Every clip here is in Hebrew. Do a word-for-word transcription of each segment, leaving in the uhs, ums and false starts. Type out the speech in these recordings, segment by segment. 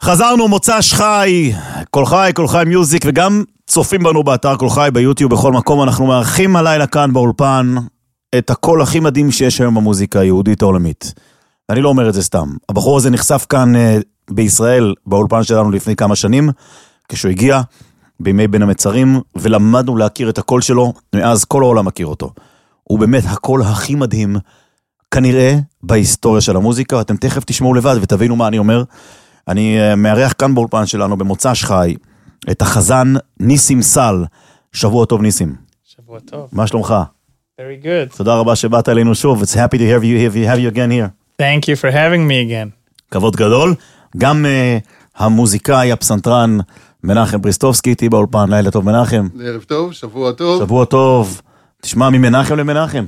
חזרנו, מוצ"ש חי, כל חי, כל חי מיוזיק, וגם צופים בנו באתר כל חי, ביוטיוב, בכל מקום. אנחנו מארחים הלילה כאן באולפן את הקול הכי מדהים שיש היום במוזיקה היהודית העולמית. אני לא אומר את זה סתם. הבחור הזה נחשף כאן uh, בישראל, באולפן שלנו לפני כמה שנים, כשהוא הגיע בימי בין המצרים, ולמדנו להכיר את הקול שלו, מאז כל העולם מכיר אותו. הוא באמת הקול הכי מדהים, כנראה בהיסטוריה של המוזיקה, אתם תכף תשמעו לבד ותבינו מה אני אומר. אני uh, מארח כאן באולפן שלנו במוצ"ש חי, את החזן ניסים סל. שבוע טוב ניסים. שבוע טוב. מה שלומך? Very good. תודה רבה שבאת אלינו שוב. It's happy to have you, have you again here. Thank you for having me again. כבוד גדול. גם uh, המוזיקאי, הפסנתרן, מנחם בריסטובסקי, איתי באולפן. לילה טוב מנחם. ערב טוב, שבוע טוב. שבוע טוב. תשמע, ממנחם למנחם.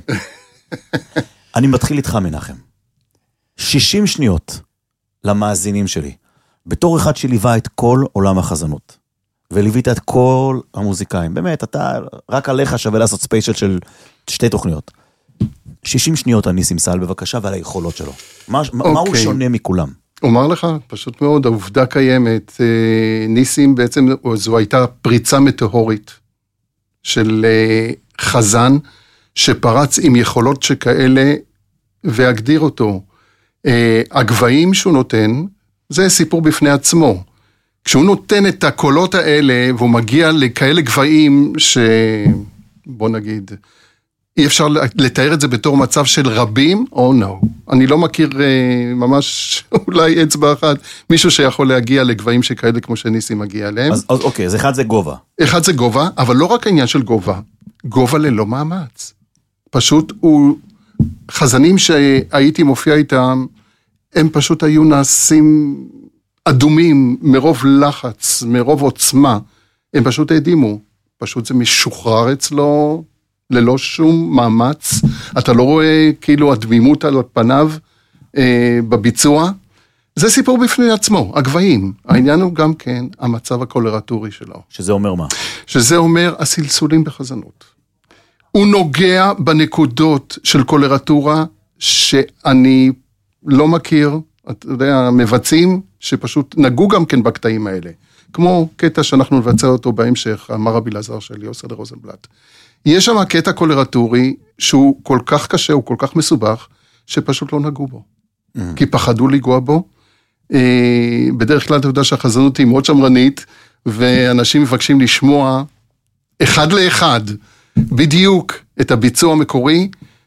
אני מתחיל איתך מנחם. שישים שניות למאזינים שלי. בתור אחד שליווה את כל עולם החזנות. וליווית את כל המוזיקאים. באמת, אתה, רק עליך שווה לעשות ספיישל של שתי תוכניות. שישים שניות על ניסים סל, בבקשה, ועל היכולות שלו. מה, okay. מה הוא שונה מכולם? אומר לך, פשוט מאוד, העובדה קיימת. ניסים בעצם, זו הייתה פריצה מטאורית של חזן, שפרץ עם יכולות שכאלה, והגדיר אותו. הגבהים שהוא נותן, זה סיפור בפני עצמו. כשהוא נותן את הקולות האלה, והוא מגיע לכאלה גבהים, שבוא נגיד, אי אפשר לתאר את זה בתור מצב של רבים, או לא. אני לא מכיר ממש אולי אצבע אחת, מישהו שיכול להגיע לגבהים שכאלה כמו שניסי מגיע אליהם. אז, אז אוקיי, אז אחד זה גובה. אחד זה גובה, אבל לא רק העניין של גובה. גובה ללא מאמץ. פשוט הוא, חזנים שהייתי מופיע איתם, הם פשוט היו נעשים אדומים מרוב לחץ, מרוב עוצמה. הם פשוט העדימו. פשוט זה משוחרר אצלו, ללא שום מאמץ. אתה לא רואה כאילו הדמימות על פניו אה, בביצוע. זה סיפור בפני עצמו, הגבהים. העניין הוא גם כן המצב הקולרטורי שלו. שזה אומר מה? שזה אומר הסלסולים בחזנות. הוא נוגע בנקודות של קולרטורה שאני לא מכיר, אתה יודע, מבצעים שפשוט נגעו גם כן בקטעים האלה. כמו קטע שאנחנו נבצע אותו בהמשך, המרה בלעזר של יוסי רוזנבלט. יש שם קטע קולרטורי שהוא כל כך קשה, הוא כל כך מסובך, שפשוט לא נגעו בו. Mm. כי פחדו לגוע בו. בדרך כלל אתה יודע שהחזנות היא מאוד שמרנית, ואנשים מבקשים לשמוע אחד לאחד, בדיוק את הביצוע המקורי,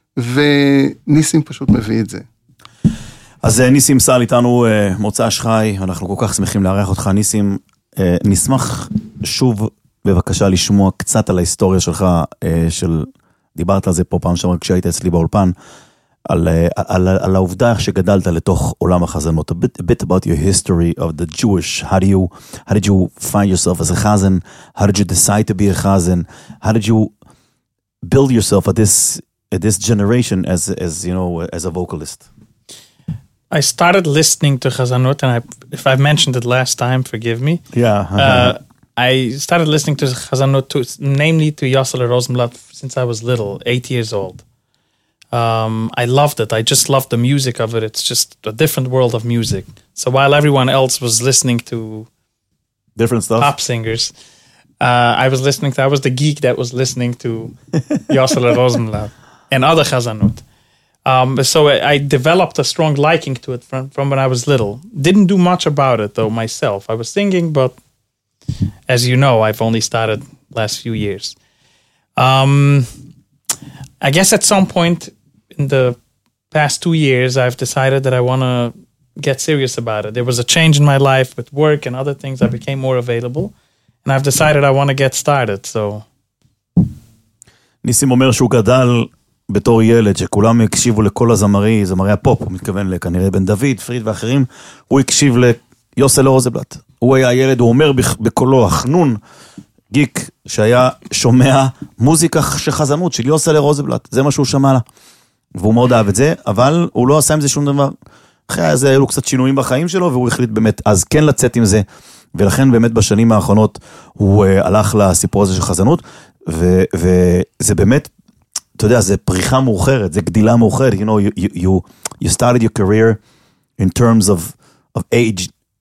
וניסים פשוט מביא את זה. אז ניסים סל איתנו מוצ"ש חי, אנחנו כל כך שמחים לארח אותך ניסים, נשמח שוב בבקשה לשמוע קצת על ההיסטוריה שלך, של, דיברת על זה פה פעם שעבר כשהיית אצלי באולפן, על, על, על העובדה שגדלת לתוך עולם החזנות, a bit, a bit about your history of the Jewish, how do you, how did you find yourself as a chazan, how did you decide to be a chazan, how did you build yourself at this, at this generation as, as, you know, as a vocalist? I started listening to Chazanut, and I, if I've mentioned it last time, forgive me. Yeah. Uh, I started listening to Chazanut, to, namely to Yossele Rosenblatt, since I was little, eight years old. Um, I loved it. I just loved the music of it. It's just a different world of music. So while everyone else was listening to different stuff, pop singers, uh, I was listening to, I was the geek that was listening to Yossele Rosenblatt and other Chazanut. Um, so I developed a strong liking to it from, from when I was little. Didn't do much about it though myself. I was singing, but as you know, I've only started last few years. Um, I guess at some point in the past two years, I've decided that I want to get serious about it. There was a change in my life with work and other things. I became more available, and I've decided I want to get started. So. ניסים אומר שהוא גדל בתור ילד, שכולם הקשיבו לכל הזמרי, זמרי הפופ, הוא מתכוון לכנראה בן דוד, פריד ואחרים, הוא הקשיב ליוסל רוזנבלט. הוא היה ילד, הוא אומר בקולו, החנון, גיק, שהיה שומע מוזיקה שחזנות של יוסל רוזנבלט, זה מה שהוא שמע לה. והוא מאוד אהב את זה, אבל הוא לא עשה עם זה שום דבר. אחרי זה היו לו קצת שינויים בחיים שלו, והוא החליט באמת אז כן לצאת עם זה, ולכן באמת בשנים האחרונות הוא uh, הלך לסיפור הזה של חזנות, ו- וזה באמת, אתה יודע, זה פריחה מאוחרת, זה גדילה מאוחרת, you know, you, you, you started your career in terms of, of age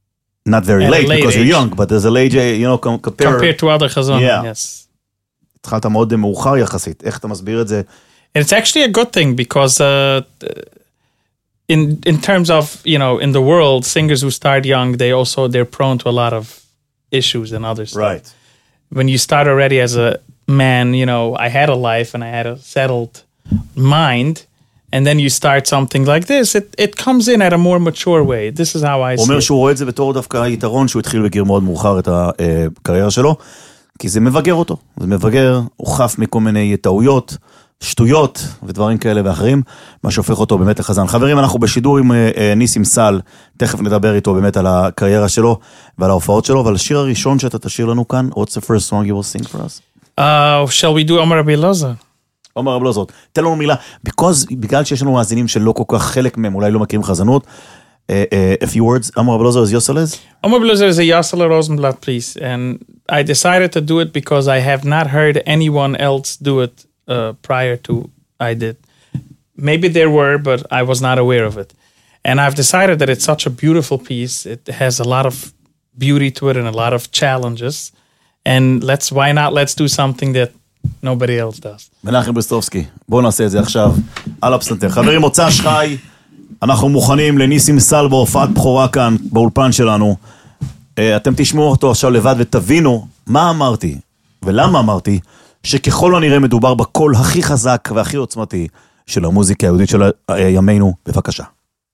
not very At a late, late because age. you're young, but as a late age, you know, com- compare... compared to other chazonim, Yeah. yes. התחלת מאוד מאוחר יחסית. איך אתה מסביר את זה? And it's actually a good thing because uh, in in terms of, you know, in the world, singers who start young, they also, they're prone to a lot of issues and other stuff. Right. When you start already as a man, you know, I had a life and I had a settled mind, and then you start something like this, it, it comes in at a more mature way. This is how I הוא see אומר it. שהוא רואה את זה בתור דווקא היתרון שהוא התחיל בגיל מאוד מאוחר את הקריירה שלו, כי זה מבגר אותו. זה מבגר, הוא חף מכל מיני טעויות, שטויות ודברים כאלה ואחרים, מה שהופך אותו באמת לחזן. חברים, אנחנו בשידור עם ניסים סל, תכף נדבר איתו באמת על הקריירה שלו ועל ההופעות שלו, ועל השיר הראשון שאתה תשאיר לנו כאן, what's the first song you will sing for us? Uh, shall we do Omar Rabbi Elazar? עומר רב לוזות, תן לנו מילה, because, בגלל שיש לנו מאזינים שלא כל כך חלק מהם, אולי לא מכירים חזנות, uh, uh, a few words, עומר רב לוזות, is Yoselez? Omar Rabbi Elazar is a Yossele Rosenblatt piece, and I decided to do it because I have not heard anyone else do it uh, prior to I did. Maybe there were, but I was not aware of it. And I've decided that it's such a beautiful piece. It has a lot of beauty to it and a lot of challenges. And let's, why not, let's do something that nobody else does. מנחם בריסטובסקי, בואו נעשה את זה עכשיו על הפסנתר. חברים, מוצא שחי, אנחנו מוכנים לניסים סל בהופעת בכורה כאן, באולפן שלנו. אתם תשמעו אותו עכשיו לבד ותבינו מה אמרתי, ולמה אמרתי, שככל הנראה מדובר בקול הכי חזק והכי עוצמתי של המוזיקה היהודית של ימינו. בבקשה.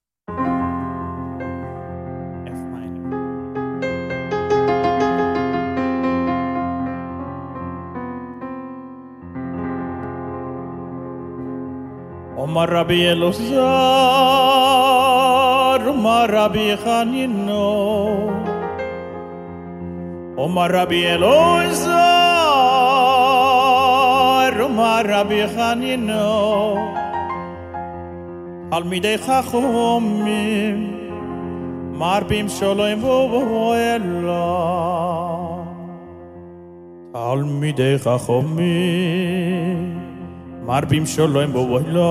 Omar Rabbi Elazar, Omar Rabbi Chanino, Omar Rabbi Elazar, Omar Rabbi Chanino, Talmidei Chachomim, Marbim Sholem Vo'ela, Talmidei Chachomim, Marbim Sholem Vo'ela,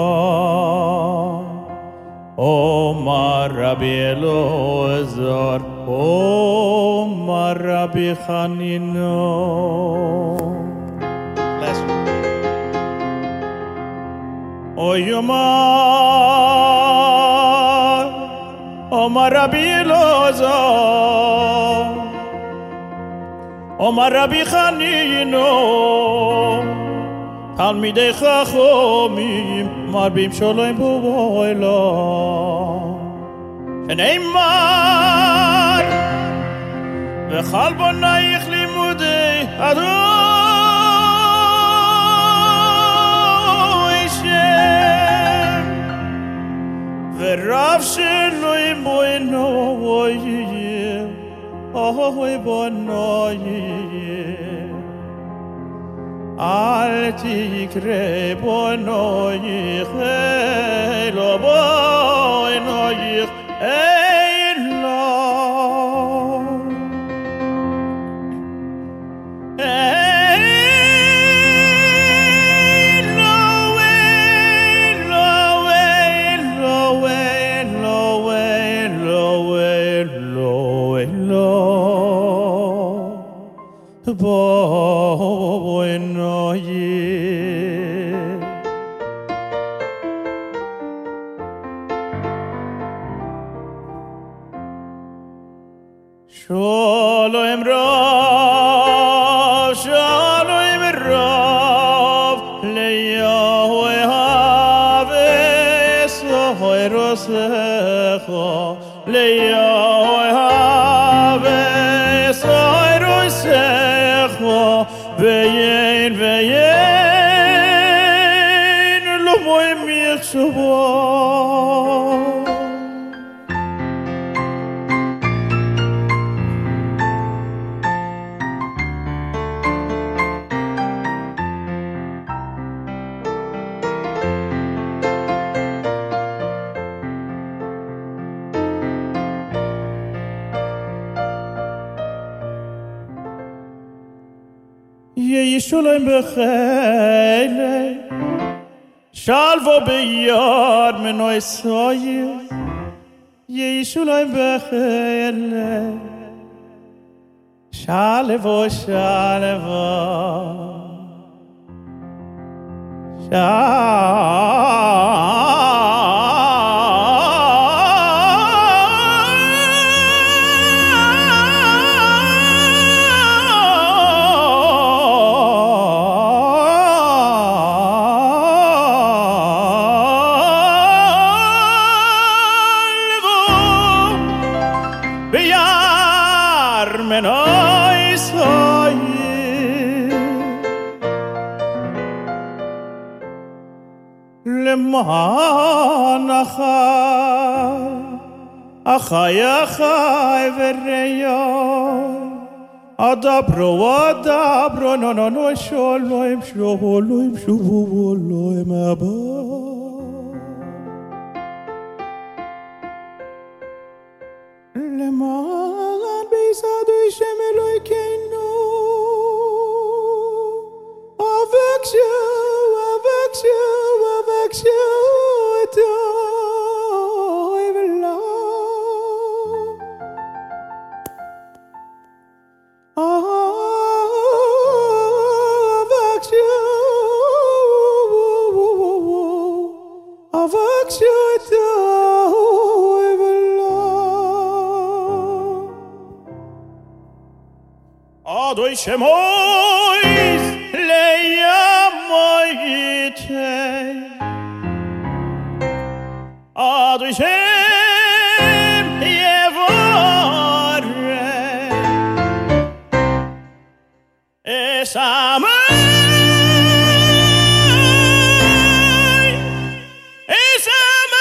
Omar Rabbi Elazar, Omar Rabbi Chanino. Bless you. Oy Omar, Omar Rabbi Elazar, Omar Rabbi Chanino, Talmidei Chachomim, Marbim Sholem Vo'ela, Shneimar, V'chal bonayich limudei Adonai Shem, V'rav sheloi boinoi, Oy bonoi, Al tikre bonoich elo bonoich elo Shalom Rav, Shalom Rav, Le'yahweh Haves, Ha'erosecha, Le'yahweh Haves, Ha'erosecha, Ve'yen, Ve'yen, Lo Moim Yichshavah. Yehi sholem b'chele, shalvo b'yar meno Yisrael. Yehi sholem b'chele, Shalevo, shalevo. למען אחי, אחי אחי וריון, אדברו אדברו, נו נו נו שולוים שולוים שולוים הבא. למען ביסדוי שם אלוהינו, אבקשו, אבקשו, אבקשו אותו ולא. אבקשו, אבקשו אותו ולא. אדוי שמויס לימויתי, אדוי שם יבורך, אסמי, אסמי,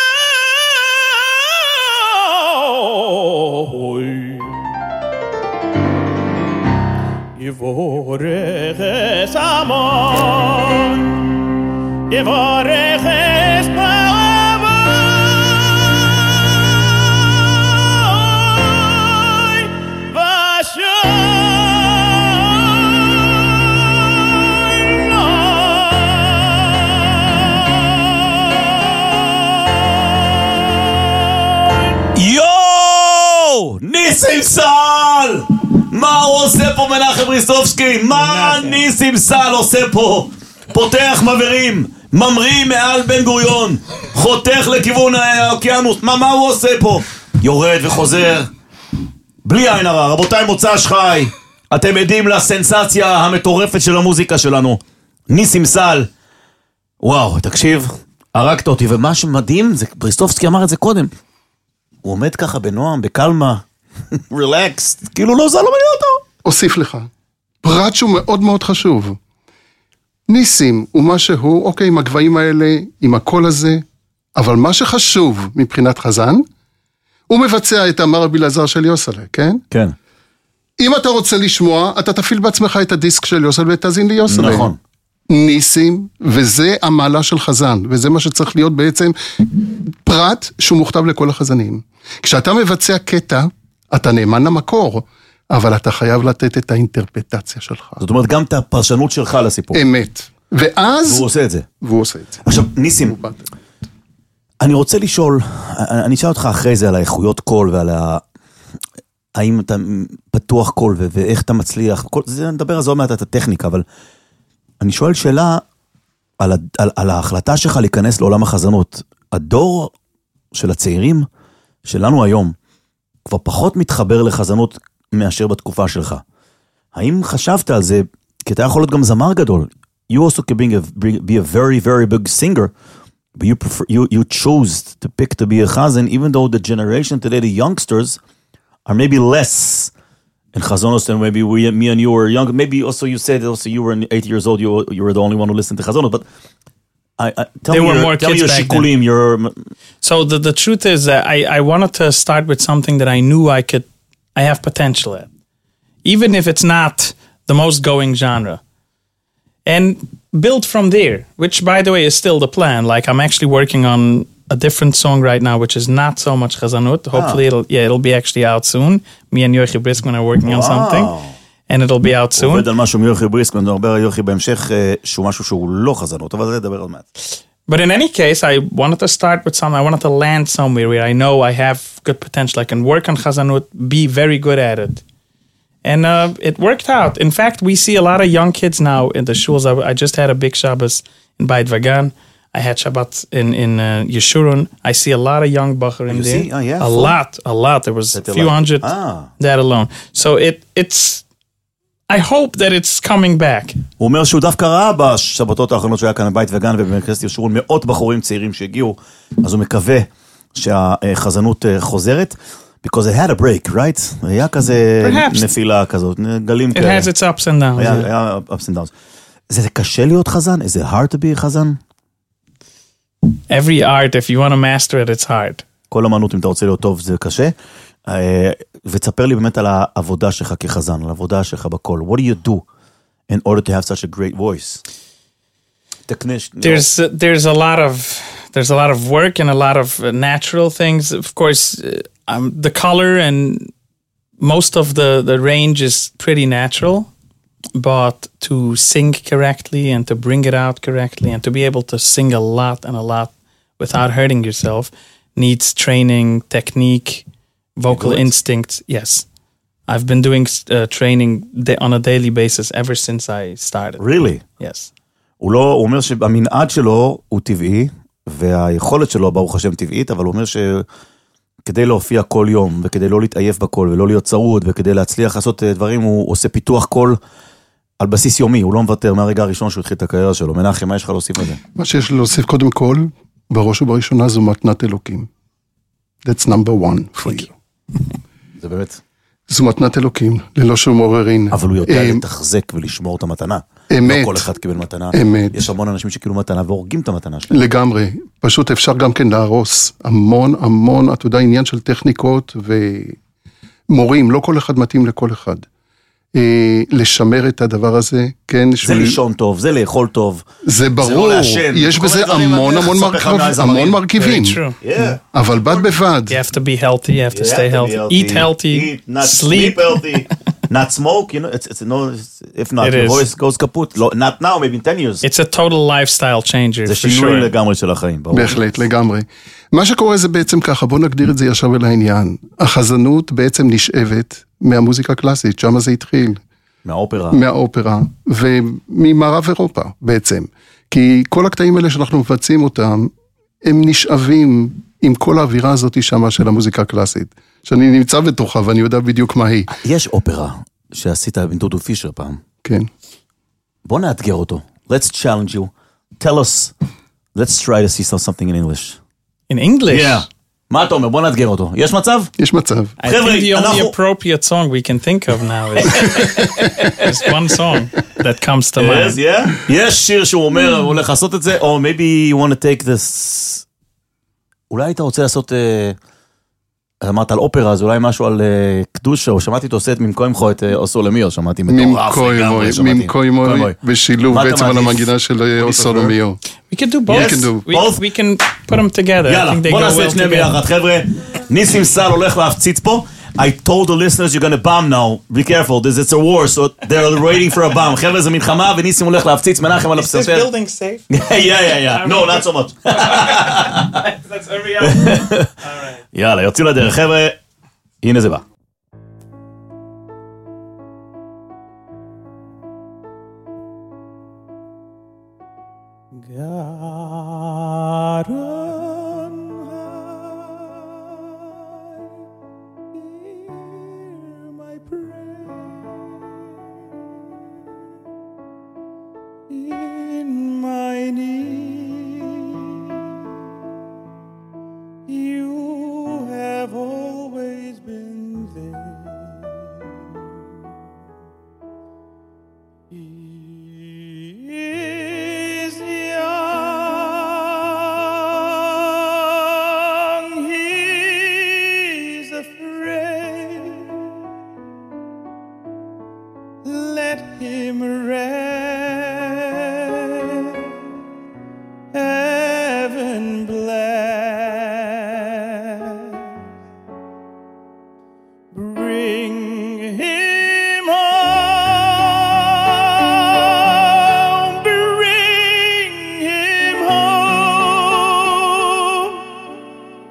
יבורך אסמי, יבורך אסמי, ניסים סל! מה הוא עושה פה מנחם בריסטובסקי? מה ניסים סל עושה פה? פותח מברים, ממריא מעל בן גוריון, חותך לכיוון האוקיינוס. מה, מה הוא עושה פה? יורד וחוזר בלי עין הרע. רבותיי, מוצ"ש חי, אתם עדים לסנסציה המטורפת של המוזיקה שלנו, ניסים סל. וואו, תקשיב, הרגת אותי. ומה שמדהים, זה, בריסטובסקי אמר את זה קודם, הוא עומד ככה בנועם, בקלמה, רילקס, כאילו לא זה, לא מעניין אותו. אוסיף לך, פרט שהוא מאוד מאוד חשוב. ניסים הוא מה שהוא, אוקיי, עם הגבהים האלה, עם הקול הזה, אבל מה שחשוב מבחינת חזן, הוא מבצע את אמר רבי אלעזר של יוסלה, כן? כן. אם אתה רוצה לשמוע, אתה תפעיל בעצמך את הדיסק של יוסלה ותאזין לי יוסלה. נכון. ניסים, וזה המעלה של חזן, וזה מה שצריך להיות בעצם פרט שהוא מוכתב לכל החזנים. כשאתה מבצע קטע, אתה נאמן למקור, אבל אתה חייב לתת את האינטרפטציה שלך. זאת אומרת, גם את הפרשנות שלך לסיפור. אמת. ואז... והוא עושה את זה. והוא עושה את זה. עכשיו, ניסים, אני רוצה לשאול, אני אשאל אותך אחרי זה על האיכויות קול ועל ה... האם אתה פתוח קול ו... ואיך אתה מצליח, כל... זה נדבר על זה עוד מעט את הטכניקה, אבל אני שואל שאלה על, ה... על... על ההחלטה שלך להיכנס לעולם החזנות. הדור של הצעירים שלנו היום כבר פחות מתחבר לחזנות מאשר בתקופה שלך. האם חשבת על זה? כי אתה יכול להיות גם זמר גדול. You also can be a, be a very, very big singer, but you prefer, you, you chose to pick to be a chazan, even though the generation today, the youngsters, are maybe less in chazonos than maybe we, me and you were young. Maybe also you said also you were eight years old, you, you were the only one who listened to chazonos, but I, I, tell there me were your, more tell kids me your back shikulim, your... So the, the truth is that I, I wanted to start with something that I knew I could, I have potential at. Even if it's not the most going genre. And build from there, which by the way is still the plan. Like I'm actually working on a different song right now, which is not so much chazanut. Hopefully it'll, yeah, it'll be actually out soon. Me and Yochi Briskman are working on something. And it'll be out soon. עובד על משהו מיוחי בריסקמן, נדבר על יוחי בהמשך, שהוא משהו שהוא לא חזנות, אבל זה נדבר על מעט. But in any case, I wanted to start with something. I wanted to land somewhere where I know I have good potential. I can work on chazanut, be very good at it. And uh, it worked out. In fact, we see a lot of young kids now in the shuls. I, I just had a big Shabbos in Beit Vagan. I had Shabbat in, in uh, Yeshurun. I see a lot of young bacher in You there. see? Oh, yeah, a full. lot, a lot. There was That a they few like. hundred Ah. that alone. So it it's... I hope that it's coming back. הוא אומר שהוא דווקא ראה בשבתות האחרונות שהיה כאן בבית וגן ובמרכזת ישורון מאות בחורים צעירים שהגיעו, אז הוא מקווה שהחזנות חוזרת, because it had a break, right? היה כזה Perhaps. נפילה כזאת, גלים It כאלה. has its ups and downs. היה, yeah. היה ups and downs. זה קשה להיות חזן? Is it hard to be חזן? Every art, if you want to master it, it's hard. כל אמנות, אם אתה רוצה להיות טוב, זה קשה. אה, ותספר לי באמת על העבודה שלך כחזן, על העבודה שלך בקול. What do you do in order to have such a great voice? Technish, you know. There's uh, there's a lot of there's a lot of work and a lot of uh, natural things. Of course, uh, um, the color and most of the the range is pretty natural, but to sing correctly and to bring it out correctly and to be able to sing a lot and a lot without hurting yourself needs training, technique, vocal do it? instinct. Yes. I've been doing uh, training da- on a daily basis ever since I started. Really? Yes. הוא לא, הוא אומר שהמנעד שלו הוא טבעי, והיכולת שלו, ברוך השם, טבעית, אבל הוא אומר שכדי להופיע כל יום, וכדי לא להתעייף בקול, ולא להיות צרוד, וכדי להצליח לעשות דברים, הוא עושה פיתוח קול על בסיס יומי, הוא לא מוותר מהרגע הראשון שהוא התחיל את הקריירה שלו. מנחם, מה יש לך להוסיף על זה? מה שיש לי להוסיף קודם כל, בראש ובראשונה זו מתנת אלוקים. That's number one for you. זה באמת. זו מתנת אלוקים, ללא שום עוררין. אבל הוא יודע אה, לתחזק ולשמור את המתנה. אמת. לא כל אחד קיבל מתנה. אמת. יש המון אנשים שקיבלו מתנה והורגים את המתנה שלהם. לגמרי, פשוט אפשר גם כן להרוס המון המון, אתה יודע, עניין של טכניקות ומורים, לא כל אחד מתאים לכל אחד. אה, לשמר את הדבר הזה, כן, זה שהוא- לישון טוב, זה לאכול טוב. זה ברור, לא לעשן. יש כל בזה הדברים המון האלה, המון לספר לך מרכב- מהזמרים. המון מרכיבים, Very true. Yeah. אבל בד בבד, You have to be healthy. You have to You stay have to be healthy. Eat healthy. Eat, not sleep. sleep healthy. Not smoke, you know, it's, it's, no, if not, It your is. voice goes kaput. לא, not now, maybe in ten years. It's a total lifestyle changer זה for שינוי sure. לגמרי של החיים, ברור. בהחלט, לגמרי. מה שקורה זה בעצם ככה, בוא נגדיר את זה ישר ולעניין. החזנות בעצם נשאבת מהמוזיקה הקלאסית, שם זה התחיל, מהאופרה. מהאופרה, וממערב אירופה בעצם. כי כל הקטעים האלה שאנחנו מבצעים אותם, הם נשאבים עם כל האווירה הזאת שמה של המוזיקה הקלאסית. שאני נמצא בתוכה ואני יודע בדיוק מה היא. יש אופרה שעשית עם דודו פישר פעם. כן. בוא נאתגר אותו. Let's challenge you. Tell us. Let's try to see something in English. In English, מה אתה אומר? בוא נאתגר אותו. יש מצב? יש מצב. I חבר'ה, think the only אנחנו- appropriate song we can think of now is, is one song that comes to mind. Yes, yeah. יש שיר שהוא אומר, הוא הולך לעשות את זה, או maybe you want to take this... אולי היית רוצה לעשות... אה, אמרת על אופרה, אז אולי משהו על אה, קדושה, או שמעתי אותו עושה את ממקוי ממחו, את אה, אוסו למיו, שמעתי מטורף ממקוי לגמרי, מוי, שמעתי. ממקוי מוי, בשילוב מה אתה בעצם על מעדיף? המנגינה של אוסולומיו. We can do both. Yes, we, both. we can put them together. I יאללה, think they בוא go נעשה well את שניהם together. ביחד, חבר'ה. ניסים סל הולך להפציץ פה. I told the listeners you're gonna bomb now. Be careful, this it's a war, so they're waiting for a bomb. חבר'ה, זה מלחמה, וניסים הולך להפציץ, מנחם על Is this הפסנתר. building safe? Yeah, yeah, yeah. No, not so much. Let's hurry up. All right. יאללה, יוצאים לדרך, חבר'ה. הנה זה בא. God on high, hear my prayer. In my need, you have always been there. He is young, he's afraid. Let him rest, heaven bless. Bring him home, bring him home,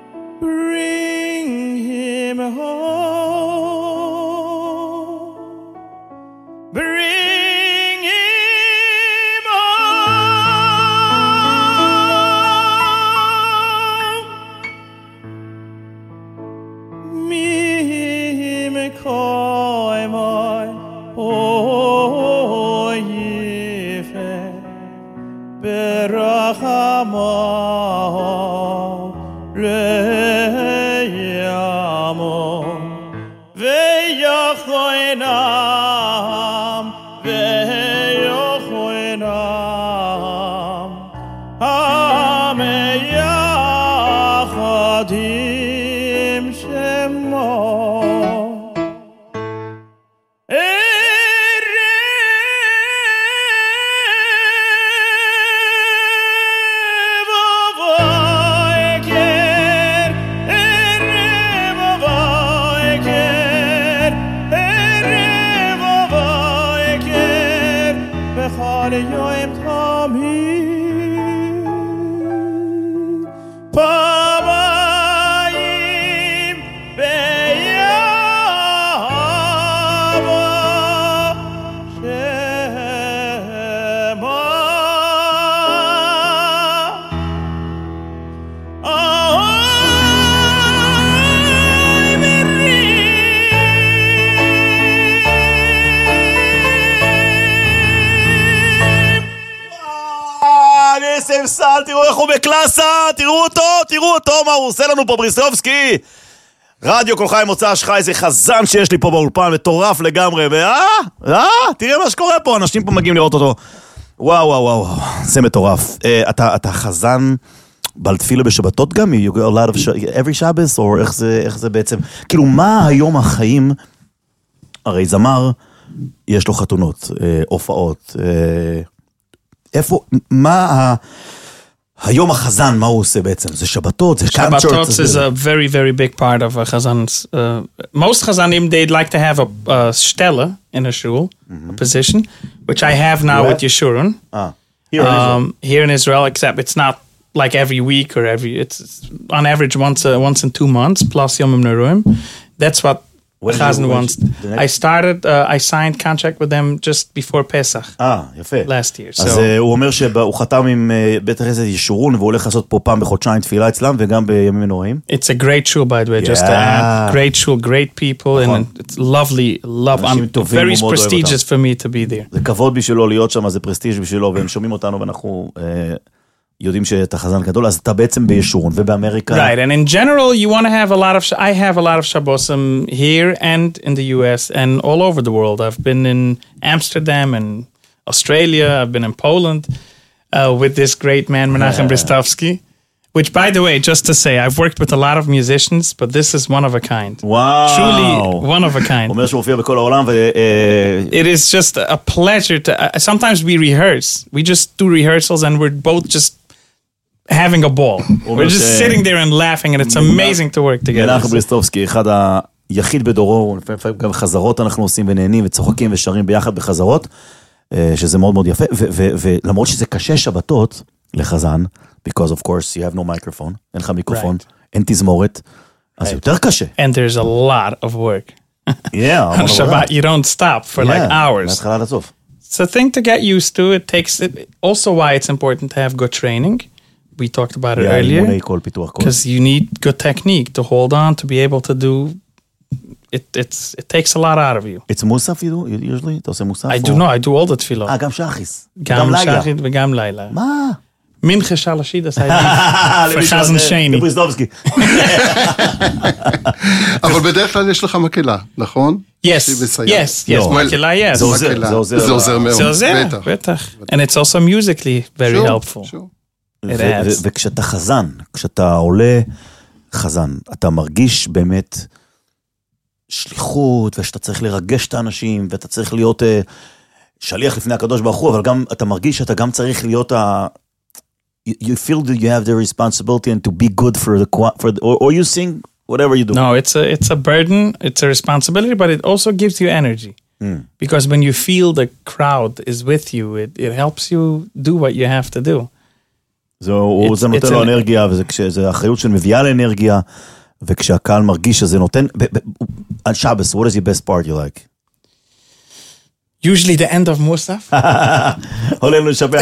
bring him home. bring him home. Me me koi moi oh yife berachamo leyamo veyachoinam veyachoinam ameyachodim shemo סל, תראו איך הוא בקלאסה, תראו אותו, תראו אותו, מה הוא עושה לנו פה, בריסטובסקי. רדיו כל חיים מוצא שחי, זה חזן שיש לי פה באולפן, מטורף לגמרי, ואה, אה, תראה מה שקורה פה, אנשים פה מגיעים לראות אותו. וואו, וואו, וואו, זה מטורף. אתה, אתה חזן בלתפילה בשבתות גם? You go a lot of every Shabbos, או איך זה, איך זה בעצם? כאילו, מה היום החיים, הרי זמר, יש לו חתונות, הופעות, איפה, מה ה... היום החזן, מה הוא עושה בעצם? זה שבתות, זה קאנצ'רט? שבתות is a very, very big part of a chazan's... Uh, most chazanim, they'd like to have a, a stella in a shul, mm-hmm. a position, which I have now Where? with Yeshurun. Ah, here in um, Israel. Here in Israel, except it's not like every week or every... It's, it's on average once uh, once in two months, plus Yom Neruim. That's what Chazan wants. I started, uh, I signed contract with them just before Pesach. אה, יפה. Last year. אז הוא אומר שהוא חתם עם בית הכנסת ישורון, והוא הולך לעשות פה פעם בחודשיים תפילה אצלם, וגם בימים מנוראים. It's a great shul, by the way, just to add. Great shul, great people, and it's lovely, love. I'm very prestigious for me to be there. זה כבוד בשבילו להיות שם, זה פרסטיג' בשבילו, והם שומעים אותנו, ואנחנו... יודעים שאתה חזן גדול, אז אתה בעצם בישורון ובאמריקה. Right, and in general, you want to have a lot of, I have a lot of Shabbosim here and in the U S and all over the world. I've been in Amsterdam and Australia, I've been in Poland uh, with this great man, Menachem Bristovsky, which, by the way, just to say, I've worked with a lot of musicians, but this is one of a kind. Wow. Truly one of a kind. אומר שהוא הופיע בכל העולם ו... It is just a pleasure to, uh, sometimes we rehearse. We just do rehearsals and we're both just having a ball. We're just sitting there and laughing, and it's amazing to work together. מנחם בריסטובסקי, אחד היחיד בדורו, לפעמים גם חזרות אנחנו עושים ונהנים וצוחקים ושרים ביחד בחזרות, שזה מאוד מאוד יפה, ולמרות שזה קשה שבתות לחזן, because of course you have no microphone, אין לך מיקרופון, אין תזמורת, אז יותר קשה. And there's a lot of work. Yeah. On Shabbat, you don't stop for like hours. מהתחלה לסוף. It's a thing to get used to. It takes it. Also, why it's important to have good training. We talked about it earlier. Because you need good technique to hold on, to be able to do. It it's it takes a lot out of you. It's musaf you do usually? אתה עושה מוסף? I do not. I do all the tefillot. אה, גם שחיס. גם שחית וגם לילה. מה? מנחה שלשית עשה לי. וחזן שני. לבריסטובסקי. אבל בדרך כלל יש לך מקהלה, נכון? Yes, yes, yes. מקהלה, yes. זה עוזר. זה עוזר מאוד. זה עוזר, בטח. And it's also musically very helpful. וכשאתה חזן, כשאתה עולה חזן, אתה מרגיש באמת שליחות, ושאתה צריך לרגש את האנשים, ואתה צריך להיות שליח לפני הקדוש ברוך הוא, אבל גם אתה מרגיש שאתה גם צריך להיות ה... You feel that you have the responsibility and to be good for the... For the or, or you sing whatever you do. No, it's a, it's a burden, it's a responsibility, but it also gives you energy. Mm. Because when you feel the crowd is with you, it, it helps you do what you have to do. זהו, זה נותן לו אנרגיה, וזה האחריות של מביאה לאנרגיה, וכשהקהל מרגיש שזה נותן, על שבס, what is your best part you like? usually the end of Musaf. עולה לשבח.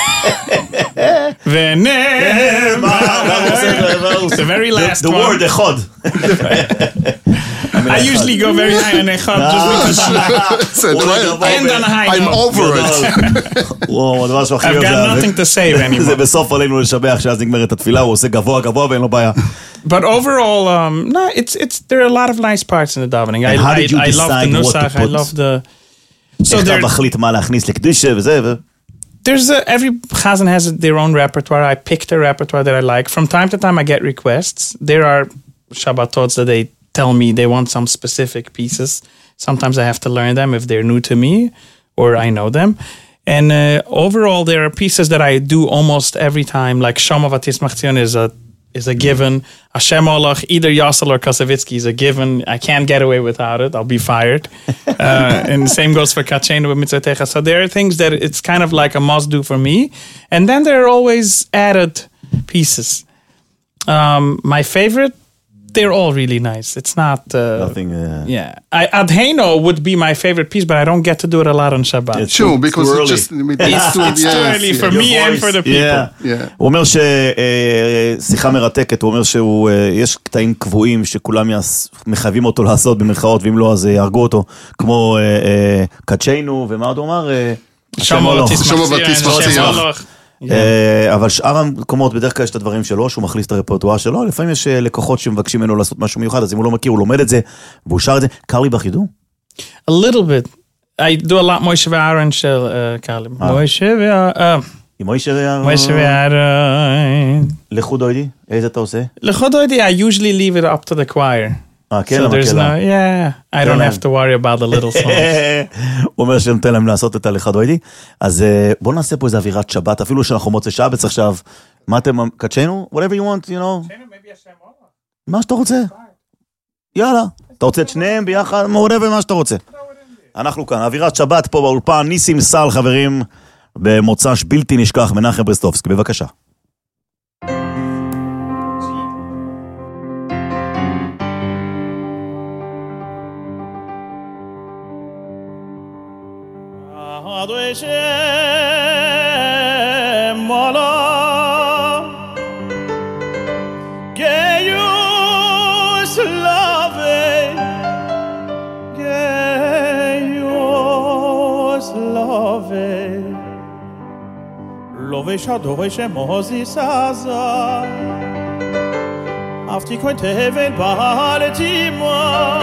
The very last The one. word, אחד. I usually go very high on Echad just because I'm end on a high I'm note. over it. וואו, הדבר שהוא הכי I've אוהב got זה- nothing to say זה anymore. בסוף עלינו לשבח, שאז נגמרת התפילה, הוא עושה גבוה גבוה ואין לו בעיה. But overall, um, no, it's it's there are a lot of nice parts in the davening. I And how I, did you I love the decide what to nusach. I put? love the. So איך אתה there, מחליט מה להכניס לקדושה וזה, ו... there's a, every chazan has their own repertoire. I picked a repertoire that I like. From time to time, I get requests. There are Shabbatots that they tell me they want some specific pieces. Sometimes I have to learn them if they're new to me or I know them. And uh, overall, there are pieces that I do almost every time. Like Shama Vatis Machzion is a is a given. Hashem Olach, either Yossel or Kosovitsky is a given. I can't get away without it. I'll be fired. uh, and the same goes for Kachenu with Mitzvotecha. So there are things that it's kind of like a must do for me. And then there are always added pieces. Um, my favorite, they're all really nice. It's not... Uh, Nothing, uh, yeah. I, Adheno would be my favorite piece, but I don't get to do it a lot on Shabbat. It's Sure, too- because too it's early. just it's too, It's too yes, early yes. for me and for the people. Yeah. Yeah. הוא אומר ששיחה מרתקת, הוא אומר שיש קטעים קבועים שכולם יעש- מחייבים אותו לעשות במרכאות, ואם לא אז יהרגו אותו, כמו אה, אה, קדשנו, ומה עוד הוא אמר? אה, השם Shama הולך. Vatis Shama Machzion, Vatis Hashem Machzion. Olach. אה, אבל שאר המקומות, בדרך כלל יש את הדברים שלו, שהוא מחליף את הרפרטואר שלו, לפעמים יש אה, לקוחות שמבקשים ממנו לעשות משהו מיוחד, אז אם הוא לא מכיר, הוא לומד את זה, והוא שר את זה. קר לי בחידור? A little bit. I do a lot Moshe Aaron shel uh, Kalim. Moshe uh, עם מוישה... Moshe Aaron. לכו דוידי, איזה אתה עושה? Lechodoidi, I usually leave it up to the choir. אה, כן, So there's no, המקהלה. yeah, I don't have to worry about the little songs. הוא אומר שנותן להם לעשות את הלכה דוידי. אז אה, בואו נעשה פה איזה אווירת שבת, אפילו שאנחנו מוצא שבץ עכשיו. מה אתם, קדשנו? Whatever you want, you know. מה שאתה רוצה. יאללה. אתה רוצה את שניהם ביחד? whatever, מה שאתה רוצה. אנחנו כאן, אווירת שבת פה באולפן, ניסים סל, חברים, במוצ"ש בלתי נשכח, מנחם ברסטובסקי, בבקשה. Adoi Shem Olam Geius Lavei Geius Lavei Lovei Shadoi Shem Moses Azar Afti koin teven Baletima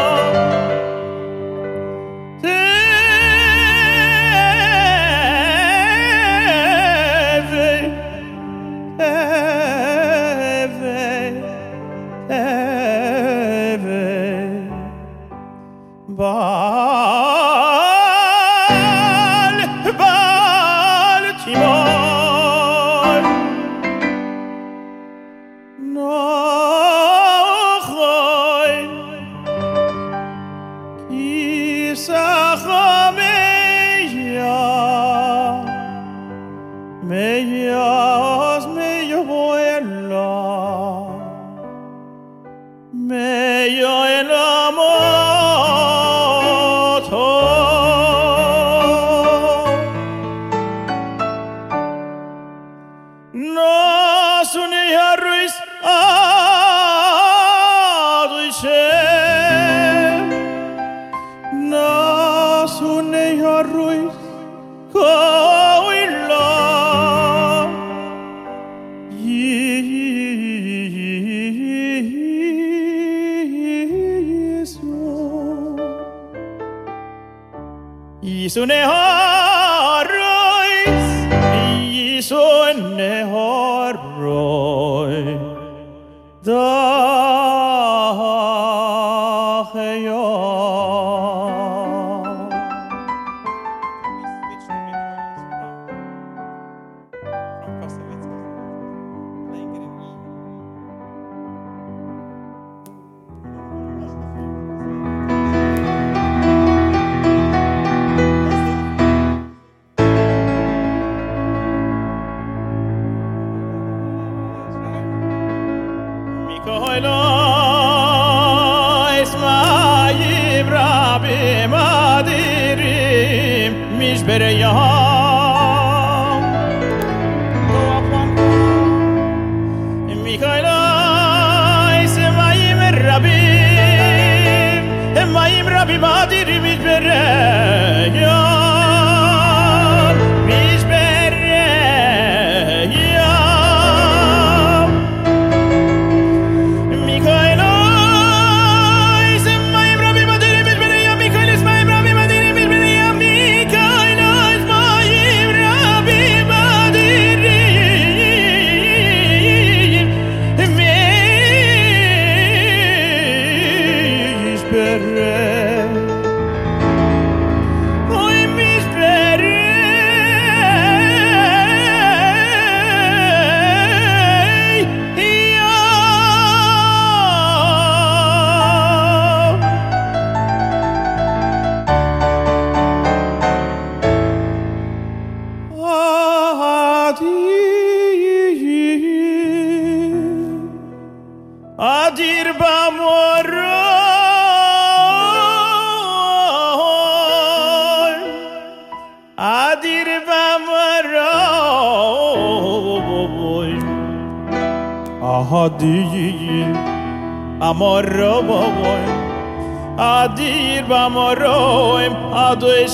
Bal, Bal, Timon Nochoy Kisacha Meya Meya Oz Meya Boela Meya Elamoto Nasuni Harris Adushem Nasuni Harris Koila Isune Harois, Isune Haroi, משבריים מיכאלי זה מים רבים הם מים רבים אדירים משבריים אדיר במורוי אדיר במורוי אדיר במורוי אדיר במורוי אדוי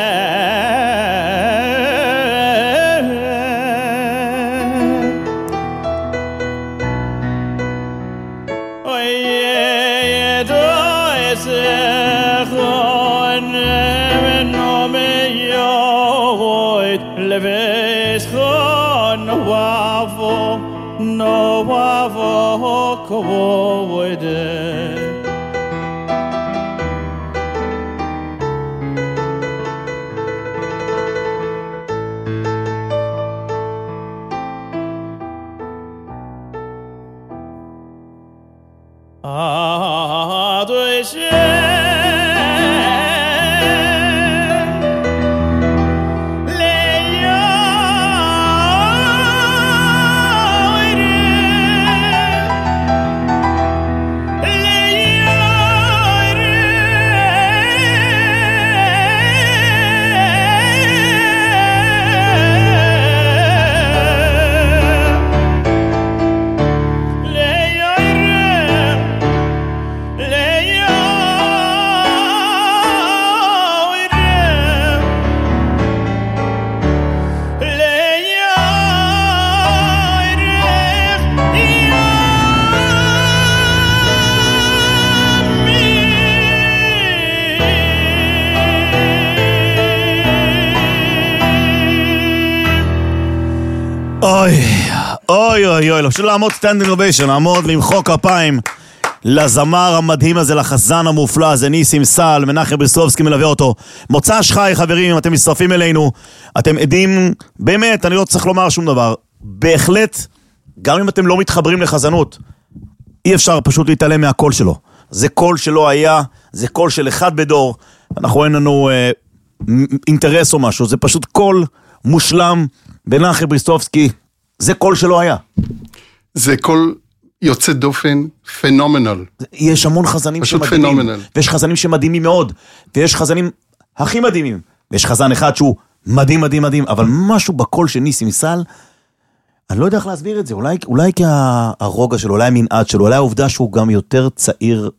no wavo koide ah doishe אוי, אוי, אוי, אוי, פשוט לעמוד סטנדינג אוביישן, לעמוד למחוא כפיים לזמר המדהים הזה, לחזן המופלא הזה, ניסים סל, מנחם בריסטובסקי מלווה אותו. מוצ"ש חי, חברים, אם אתם מצטרפים אלינו, אתם עדים, באמת, אני לא צריך לומר שום דבר, בהחלט, גם אם אתם לא מתחברים לחזנות, אי אפשר פשוט להתעלם מהקול שלו. זה קול שלא היה, זה קול של אחד בדור, אנחנו אין לנו אה, אינטרס או משהו, זה פשוט קול מושלם, מנחם בריסטובסקי, זה קול שלא היה. זה קול יוצא דופן, פנומנל. יש המון חזנים שמדהימים. פנומנל. ויש חזנים שמדהימים מאוד, ויש חזנים הכי מדהימים. ויש חזן אחד שהוא מדהים, מדהים, מדהים, אבל משהו בקול של ניסים סל, אני לא יודע איך להסביר את זה, אולי, אולי כי הרוגע שלו, אולי המנעד שלו, אולי העובדה שהוא גם יותר צעיר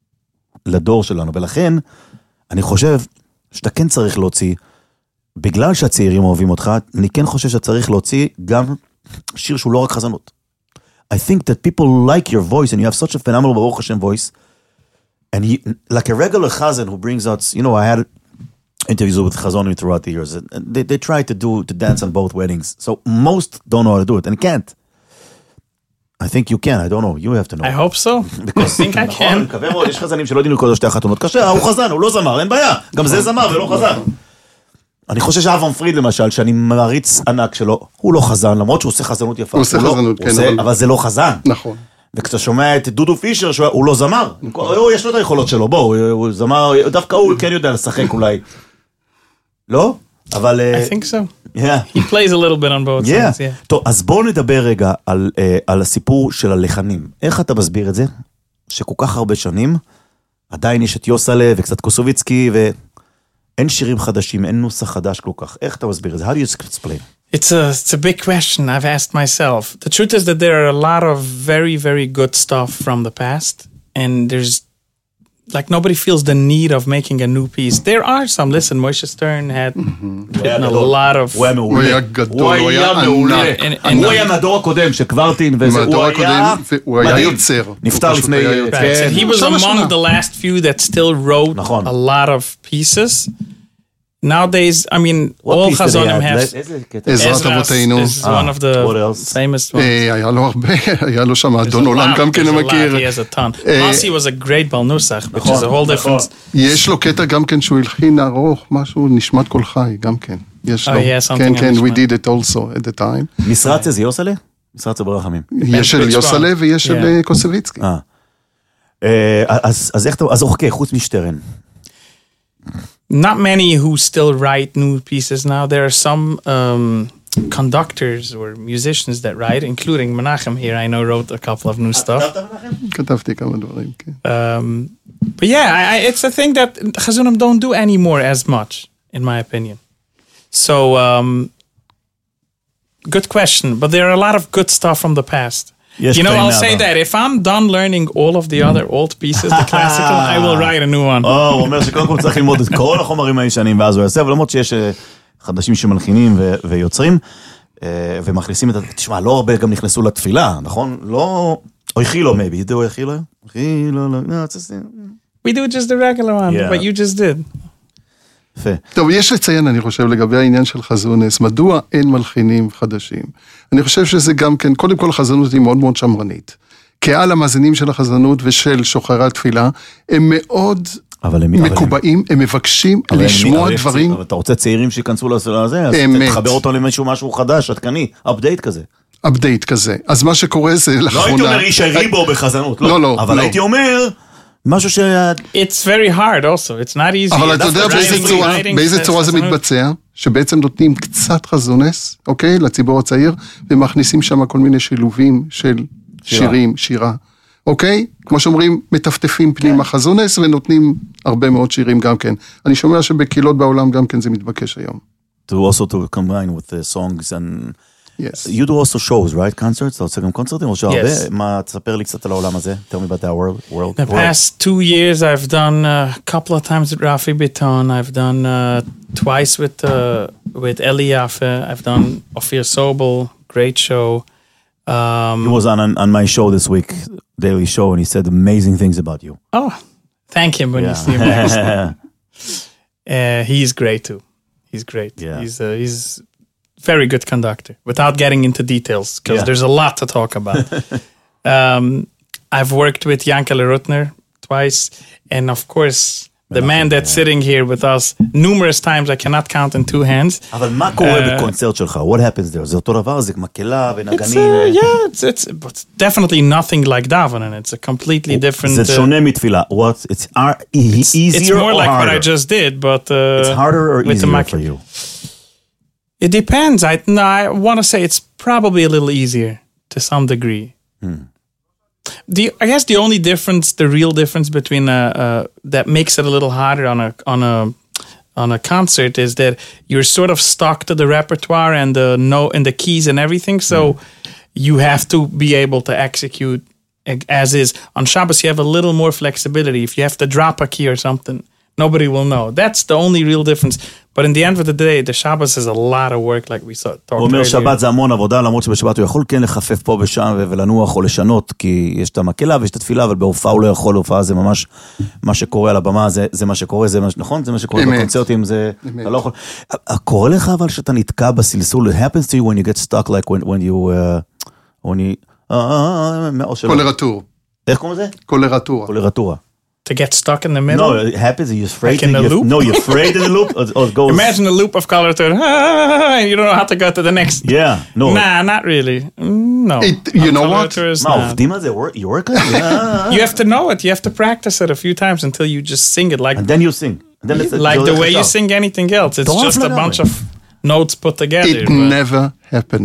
לדור שלנו, ולכן אני חושב שאתה כן צריך להוציא, בגלל שהצעירים אוהבים אותך, אני כן חושב שצריך להוציא גם שיר שהוא לא רק חזנות. I think that people like your voice, and you have such a phenomenal Baruch Hashem voice, and he, like a regular chazan who brings out, you know, I had interviews with chazanim throughout the years, and they, they try to do, to dance on both weddings, so most don't know how to do it, and can't. I think you can, I don't know, you have to know. I hope so. Because, I think I can. נכון, מקווה מאוד, יש חזנים שלא יודעים לקרוא שתי החתונות, קשה, הוא חזן, הוא לא זמר, אין בעיה, גם זה זמר ולא חזן. אני חושב שאבן פריד למשל, שאני מעריץ ענק שלו, הוא לא חזן, למרות שהוא עושה חזנות יפה. הוא עושה חזנות, כן. אבל זה לא חזן. נכון. וכשאתה שומע את דודו פישר, הוא לא זמר. יש לו את היכולות שלו, בואו, הוא זמר, דווקא הוא כן יודע לשחק אולי. לא? אבל... I think so. He plays a little bit on both sides, yeah. טוב, אז בואו נדבר רגע על הסיפור של הלחנים. איך אתה מסביר את זה? שכל כך הרבה שנים, עדיין יש את יוסלה וקצת קוסוביצקי ו... אין שירים חדשים, אין נוסח חדש כל כך. איך אתה מסביר את זה? How do you explain? It's a it's a big question I've asked myself. The truth is that there are a lot of very, very good stuff from the past, and there's like nobody feels the need of making a new piece. There are some. Listen, Moshe Stern had written a lot of. הוא היה מעולה. הוא היה גדול, הוא הוא היה היה מעולה. ענק. And- הוא היה מהדור הקודם של קוורטין, וזה מהדור הוא היה הקודם, והוא היה מדהים. יוצר. נפטר הוא פשוט לפני... היה יוצר. כן. Right. So he was שמה among שמה. the last few that still wrote נכון. a lot of pieces. Nowadays, I mean, What all piece did he Chazonim have? have. איזה קטע? עזרת Ezra's אבותינו. is Ah, one of the what else? famous ones. אה, היה לו הרבה, היה לו שם There's אדון a עולם lot, גם כן there's a lot, מכיר. He has a ton. אה, Plus, he was a great Balnusach, which is a נכון, whole נכון. different. יש לו קטע גם כן שהוא הלחין ארוך, משהו נשמת כל חי, גם כן. יש Oh, לו. yeah, something כן, on כן, we נשמת. did it also at the time. משרצה זה יוסלה? משרצה ברחמים. יש של which יוסלה one? ויש של Yeah. אה, קוסביצקי. אה. אה, אז אז איך אתה... אז אוקיי, חוץ משטרן. Not many who still write new pieces now. There are some um, conductors or musicians that write, including Menachem here, I know, wrote a couple of new stuff. כתבתי כמה דברים, כן. Um, but yeah, I, I, it's a thing that Chazunim don't do anymore as much, in my opinion. So, um, good question. But there are a lot of good stuff from the past. יש You know, קטעים I'll say מהעבר. that if I'm done learning all of the other old pieces, the classical, I will write a new one. או, הוא אומר שקודם כל צריך ללמוד את כל החומרים הישנים, ואז הוא יעשה, אבל למרות שיש אה, חדשים שמלחינים ו- ויוצרים, אה, ומכניסים את ה... תשמע, לא הרבה גם נכנסו לתפילה, נכון? לא... או חילו, maybe. ידעו איך חילו? חילו, לא... לא, זה... We do just the regular one, Yeah. what you just did. יפה. טוב, יש לציין, אני חושב, לגבי העניין של חזונס, מדוע אין מלחינים חדשים? אני חושב שזה גם כן, קודם כל החזנות היא מאוד מאוד שמרנית. קהל המאזינים של החזנות ושל שוחרי התפילה, הם מאוד אבל הם... אבל הם- מקובעים, הם מבקשים אבל הם- לשמוע אבל יש צעיר- דברים, אבל אתה רוצה צעירים שיכנסו לזה, אז אמת. תחבר אותו למשהו משהו חדש, עדכני, אפדייט כזה. אפדייט כזה. אז מה שקורה זה לא לאחרונה... הייתי אומר איש הריבו בחזנות, לא, לא, אבל לא. הייתי אומר משהו ש... It's very hard also, it's not easy. אבל אתה יודע Writing- באיזה צורה, writing באיזה says צורה זה חזנות. מתבצע, שבעצם נותנים קצת חזונס, אוקיי, לציבור הצעיר, ומכניסים שם כל מיני שילובים של שירה. שירים, שירה, אוקיי? כמו שאומרים, מטפטפים כן. פנימה חזונס, ונותנים הרבה מאוד שירים גם כן. אני שומע שבקהילות בעולם גם כן זה מתבקש היום. To also to combine with the songs and... Yes. You do also shows, right? Concerts? אתה עושה גם קונצרטים או שהרבה? Yes. מה, תספר לי קצת על העולם הזה. Tell me about that world. world. The world. past two years, I've done uh, a couple of times with Rafi Biton. I've done uh, twice with uh, with Eli Yaffe. I've done Ophir Sobel, great show. Um, He was on, on on my show this week, Daily Show, and he said amazing things about you. oh, thank him when you see him next. Uh, he's great too. He's great. Yeah. He's uh, he's very good conductor. Without getting into details, because Yeah. there's a lot to talk about. um, I've worked with Yankele Rutner twice, and of course, the man that's sitting here with us numerous times, I cannot count in two hands. אבל מה קורה Uh, בקונצרט שלך? What happens there? זה אותו דבר? זה מקהלה It's ונגנים? uh, yeah, it's it's but definitely nothing like davening. It's a completely different. זה uh, שונה מתפילה. What? It's ar- easier it's more or like what I harder? just did, but uh, It's harder or with the easier mac- for you? It depends. I no, I want to say it's probably a little easier to some degree. The I guess the only difference, the real difference between uh, uh, that makes it a little harder on a on a on a concert is that you're sort of stuck to the repertoire and the no and the keys and everything. So you have to be able to execute as is. On Shabbos, you have a little more flexibility. If you have to drop a key or something, nobody will know. That's the only real difference. But in the end of the day, the Shabbos is a lot of work, like we saw, talked הוא אומר earlier. שבת זה המון עבודה, למרות שבשבת הוא יכול כן לחפף פה ושם ולנוח או לשנות, כי יש את המקהלה ויש את התפילה, אבל בהופעה הוא לא יכול, הופעה זה ממש מה שקורה על הבמה, זה, זה מה שקורה, זה מה, נכון? זה מה שקורה אמת. בקונצרטים, זה, אמת. אתה לא יכול. קורה לך אבל שאתה נתקע בסלסול, it happens to you when you get stuck, like when, when you, uh, when you, uh, או שלא. קולרטור. איך קוראים לזה? קולרטורה. קולרטורה. To get stuck in the middle. No, it happens, you're afraid. Like in to- a you're- loop? No, you're afraid in the loop, or, or it goes. Imagine a loop of color to and you don't know how to go to the next. Yeah, no. Nah, not really. Mm, No. It- you know what? Colorators, מה, nah. עובדים על זה? Work- You work on it? Yeah. You have to know it. You have to practice it a few times until you just sing it like And then you sing. And then it's- like זה the הולך way you ישר. sing anything else. It's מטורף just a לגמרי. bunch of notes put together. It but- never happened.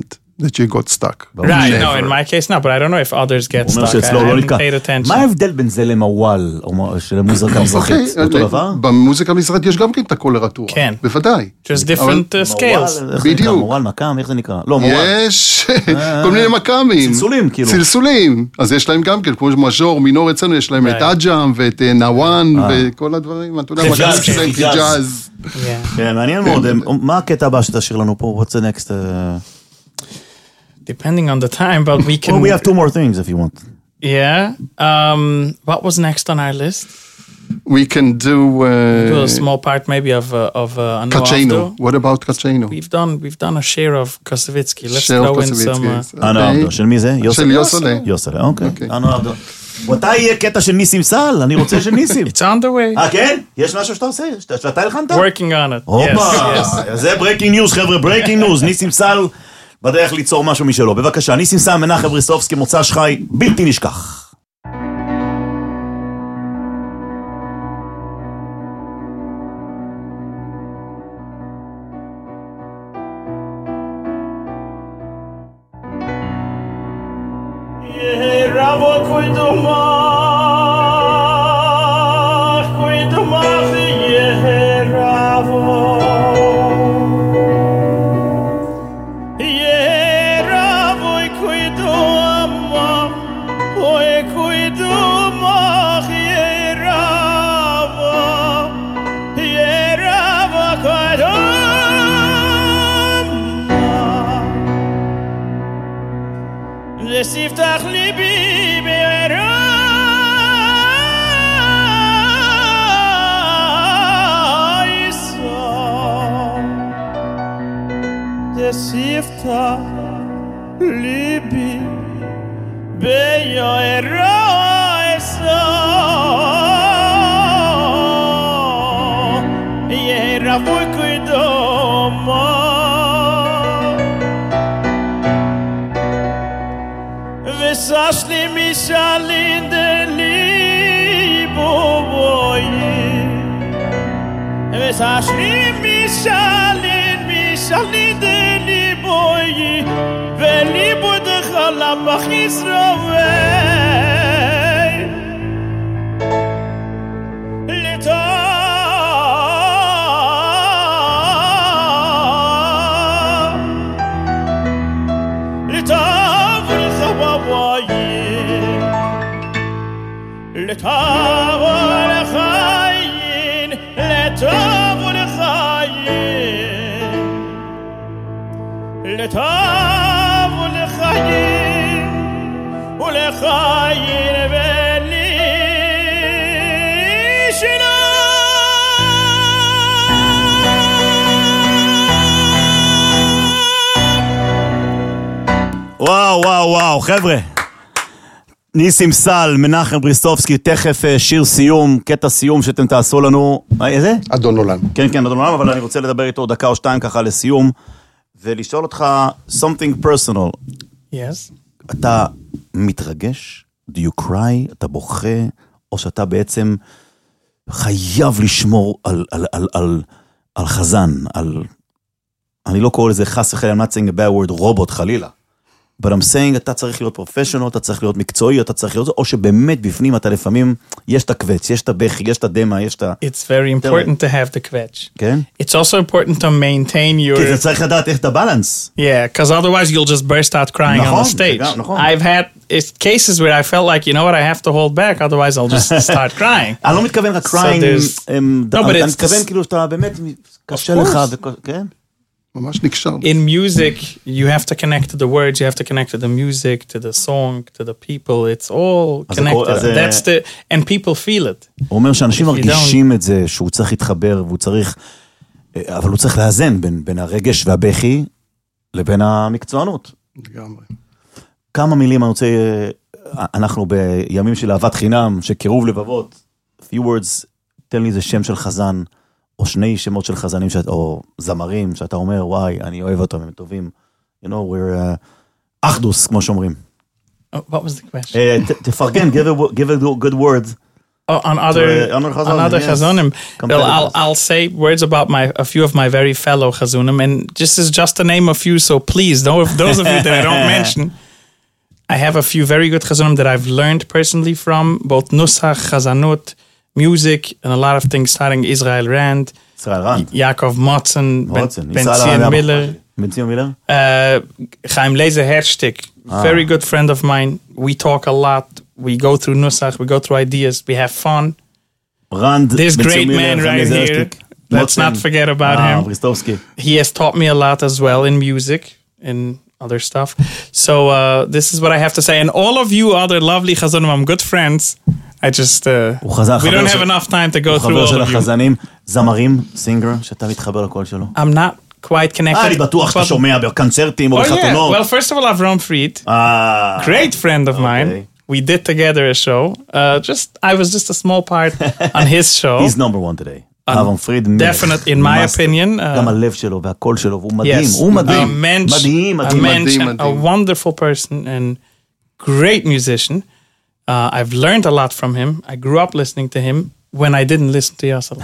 that you got stuck. Right, no, Never. in my case not, but I don't know if others get הוא אומר stuck. I שאצלו לא haven't נתקע. paid attention. מה ההבדל בין זה למוואל, או של המוזיקה המזרחית? אוקיי, זה אותו דבר? במוזיקה המזרחית יש גם כן את הקולרטורה. כן. בוודאי. Just different uh, scales. מוואל, איך זה נקרא? בדיוק. מוואל, מקם, איך זה נקרא? לא, מוואל. יש כל מיני מקאמים. צלצולים, כאילו. צלצולים. אז יש להם גם כן, כמו מז'ור, מינור אצלנו, יש להם את אג'אם ואת אה, נוואן וכל הדברים. אתה יודע, חיג'אז, מקאמים שלהם חיג'אז. חיג'אז. Yeah. כן, מעניין מאוד. מה הקטע הבא שתשאיר לנו פה? What's the next? uh, Depending on the time, but we can... Well, we have two more things if you want. Yeah. Um, what was next on our list? We can do... Do a Uh, small part maybe of uh, of uh, Anu Kacheno. Avdo. What about Kacheno? We've done we've done a share of Kosovitsky. Let's Share of throw in Kosovitzky. some. Uh, אנו אוקיי. עבדו, של מי זה? של יוסלה. יוסלה, אוקיי. אוקיי. אנו עבדו. מתי יהיה קטע של ניסים סל? אני רוצה של ניסים. it's on the way. אה, כן? יש משהו שאתה עושה? שאתה- שאתה הלחנת? Working on it. הופה, Yes, yes. זה ברייקינג ניוז, חבר'ה, ברייקינג ניוז. ניסים סל בדרך ליצור משהו משלו. בבקשה, ניסים סל, מנחם בריסובסקי, מוצא שחי, בלתי נשכח. Ravo kuidumach, kuidumach, Yehravo. Yehravo, kuidumach, oi, kuidumach, Yehravo. Yehravo, kuidumach. לספתח ליבי בערייסו לספתח ליבי בערייסו ירבו קדומו וסש לי משאלין דליבו בוי וסש לי משאלין משאלין דליבוי וליבו דחלה בחיסרווי לטוב לטוב ולחיים, לטוב ולחיים, לטוב ולחיים, ולחיים ולי שינה. וואו, וואו, וואו, חבר'ה. ניסים סל, מנחם בריסובסקי, תכף שיר סיום, קטע סיום שאתם תעשו לנו. מה, איזה? אדון עולם. כן, כן, אדון עולם, אבל אני רוצה לדבר איתו דקה או שתיים ככה לסיום, ולשאול אותך something personal. Yes. אתה מתרגש? Do you cry? אתה בוכה? או שאתה בעצם חייב לשמור על, על, על, על, על חזן, על... אני לא קורא לזה חס וחלילה, I'm not saying a bad word, רובוט חלילה. But I'm saying, אתה צריך להיות פרופשיונל, אתה צריך להיות מקצועי, אתה צריך להיות... או שבאמת בפנים אתה לפעמים, יש את הקווץ, יש את הבכי, יש את הדמה, יש את ה... It's very important to have the kvetch. כן? It's also important to maintain your... כי אתה צריך לדעת איך את הבלנס. Yeah, because otherwise you'll just burst out crying on the נכון, stage. גם, נכון. I've had it's cases where I felt like, you know what, I have to hold back, otherwise I'll just start crying. אני לא מתכוון רק So crying, there's- אמ, No, but אני it's מתכוון this- כאילו שאתה באמת קשה course. לך, וכו- כן? ממש נקשר. In music, you have to connect to the words, you have to connect to the music, to the song, to the people. It's all אז זה קורה- connected. אז זה- That's the and people feel it. הוא אומר שאנשים If you מרגישים את זה, שהוא צריך להתחבר, והוא צריך, אבל הוא צריך לאזן בין, בין הרגש והבכי, לבין המקצוענות. לגמרי. כמה מילים אני רוצה, אנחנו בימים של אהבת חינם, שקירוב לבבות, few words, תן לי איזה שם של חזן, או שני שמות של חזנים, שאת, או זמרים, שאתה אומר, וואי, אני אוהב אותם, הם טובים. You know, we're uh, אחדוס, כמו שאומרים. Oh, what was the question? Uh, ת, תפרגן, give a, give a good word uh, on other uh, on on other yes. chazonim. Well, I'll Competitors. I'll say words about my a few of my very fellow chazonim, and this is just to name a few. So please, those those of you that I don't mention, I have a few very good chazonim that I've learned personally from both nusach, chazanut, music, and a lot of things starting Israel Rand, ישראל רנד. Yaakov Motzen, Ben, מוצן. ben ישראל Zion רנד. Miller, בן ציון מילר? uh, Chaim Lezer Herzstik, very good friend of mine. We talk a lot. We go through nusach, we go through ideas, we have fun. רנד, This בן ציון great מילר, man חיים right לזר here, שטיק. let's מוצן. not forget about אה, him. בריסטובסקי. He has taught me a lot as well in music and other stuff. So uh, this is what I have to say. And all of you other lovely chazonim, I'm good friends. I just, uh, הוא חזר, we חבר don't have של- enough time to go הוא through חבר all של of you. החזנים, זמרים, סינגר, שאתה מתחבר לקול שלו. I'm not quite connected. אה, אני בטוח שאתה but- שומע בקונצרטים או Oh yeah, בחתונות. well first of all, Avram Fried, אה, great friend of mine. Okay. We did together a show. Uh, just I was just a small part on his show. he's number one today. אברהם פריד. Definite, in my מאסטר. opinion. Uh, גם הלב שלו והקול שלו, והוא מדהים, yes, הוא מדהים. a mensch, מדהים, a מדהים. mensch, מדהים, a מדהים. wonderful person and great musician. Uh, I've learned a lot from him. I grew up listening to him when I didn't listen to Yossel.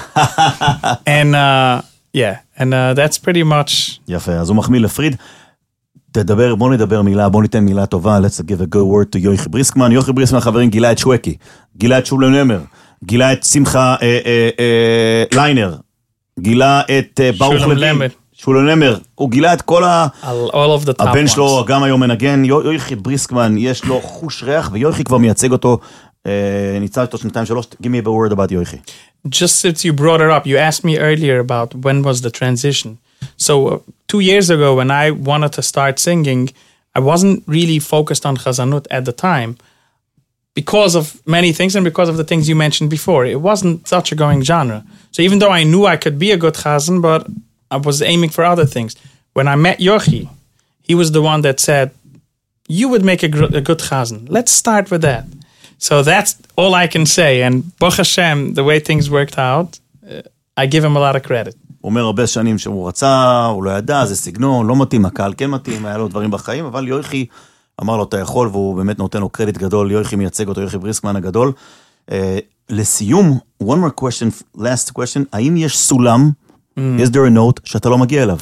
and uh, yeah, and uh, that's pretty much. יפה, אז הוא מחמיא לפריד. תדבר, בוא נדבר מילה, בוא ניתן מילה טובה, let's give a good word to יוחי בריסקמן. יוחי בריסקמן חברים גילה את שווקי, גילה את שולה נמר, גילה את שמחה אה, אה, אה, ליינר, גילה את אה, ברוך שולם לוין, למר. שולה נמר, הוא גילה את כל ה... All, all of the top הבן ones. שלו גם היום מנגן, יו- יוחי בריסקמן, יש לו חוש ריח, ויוחי כבר מייצג אותו, אה, ניצל אותו שנתיים שלוש, give me a word about יוחי. Just since you brought it up, you asked me earlier about when was the transition. So uh, two years ago, when I wanted to start singing, I wasn't really focused on chazanut at the time because of many things and because of the things you mentioned before. It wasn't such a going genre. So even though I knew I could be a good chazan, but I was aiming for other things. When I met Yochi, he was the one that said, you would make a, gr- a good chazan. Let's start with that. So that's all I can say. And Baruch Hashem, the way things worked out, uh, I give him a lot of credit. הוא אומר הרבה שנים שהוא רצה, הוא לא ידע, זה סגנון, לא מתאים, הקהל כן מתאים, היה לו דברים בחיים, אבל יוחי אמר לו, אתה יכול, והוא באמת נותן לו קרדיט גדול, יוחי מייצג אותו, יוחי בריסקמן הגדול. Uh, לסיום, one more question, last question, האם יש סולם, mm. is there a note, שאתה לא מגיע אליו?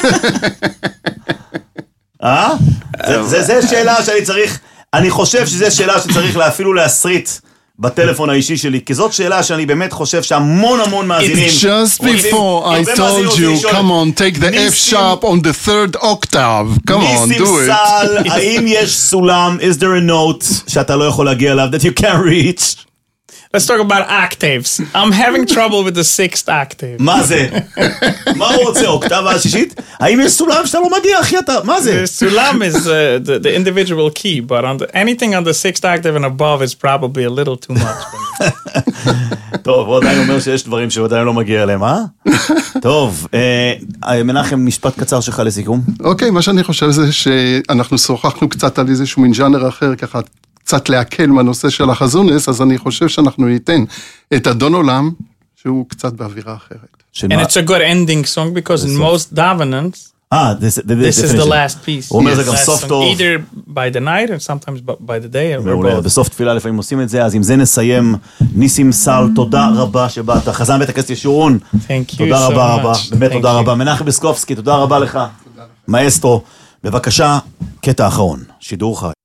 אה? זה, זה שאלה שאני צריך, אני חושב שזו שאלה שצריך אפילו להסריט בטלפון האישי שלי, כי זאת שאלה שאני באמת חושב שהמון המון מאזינים... Just before I told you, come on, take the F sharp on the third octave. Come on, ניסים do it. סל, האם יש סולם, is there a note שאתה לא יכול להגיע אליו, that you can reach? Let's talk about octaves. I'm having trouble with the sixth octave. מה זה? מה הוא רוצה, אוקטבה השישית? האם יש סולם שאתה לא מגיע, אחי, אתה, מה זה? The sulam is uh, the, the individual key, but on the, anything on the sixth octave and above is probably a little too much for me. טוב, הוא עדיין אומר שיש דברים שהוא עדיין לא מגיע אליהם, אה? טוב, אה, מנחם, משפט קצר שלך לסיכום. אוקיי, מה שאני חושב זה שאנחנו שוחחנו קצת על איזשהו מין ז'אנר אחר, ככה קצת להקל מהנושא של החזונס, אז אני חושב שאנחנו ניתן את אדון עולם, שהוא קצת באווירה אחרת. And it's a good ending song because in most davenants, אה, this, this is the last piece. הוא אומר זה Yes. גם Last סוף song, טוב. either by the night or sometimes bu- by the day or מעולה, both. בסוף תפילה לפעמים עושים את זה, אז עם זה נסיים. ניסים סל, תודה רבה שבאת. חזן בית הכנסת ישורון, Thank you תודה so רבה רבה, much. באמת Thank תודה you. רבה. מנחם בסקופסקי, תודה רבה לך. מאסטרו, בבקשה, קטע אחרון, שידור חי.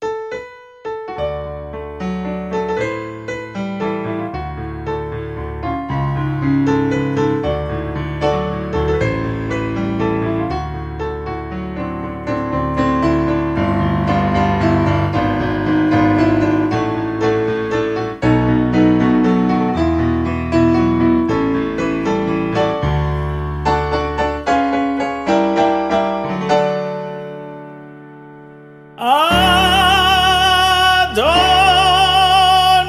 אדון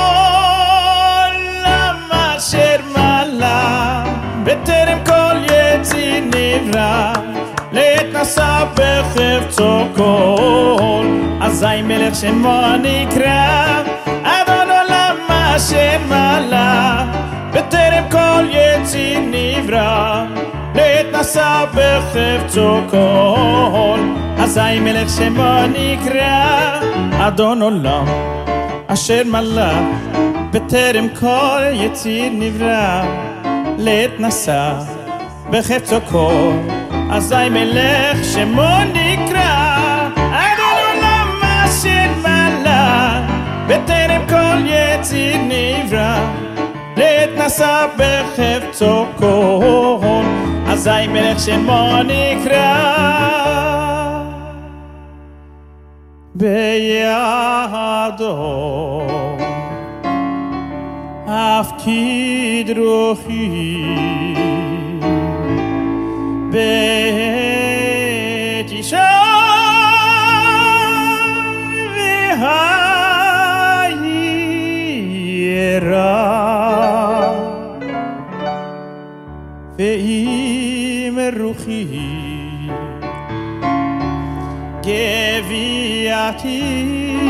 עולם אשר מלא בטרם כל יציר נברא להתנסה בחפצו כל אזי מלך שמו נקרא אדון עולם אשר מלא בטרם כל יציר נברא להתנסה בחפצו כל אזי מלך שמו נקרא אדון עולם אשר מלך בטרם כל יציר נברא, להתנסה בחפצו כל, אזי מלך שמו נקרא, אדון עולם אשר מלך, בטרם כל יציר נברא, להתנסה בחפצו כל, אזי מלך שמו נקרא. בידו הפקיד רוחי, בית אישה והיראה, ואם רוחי גביעתי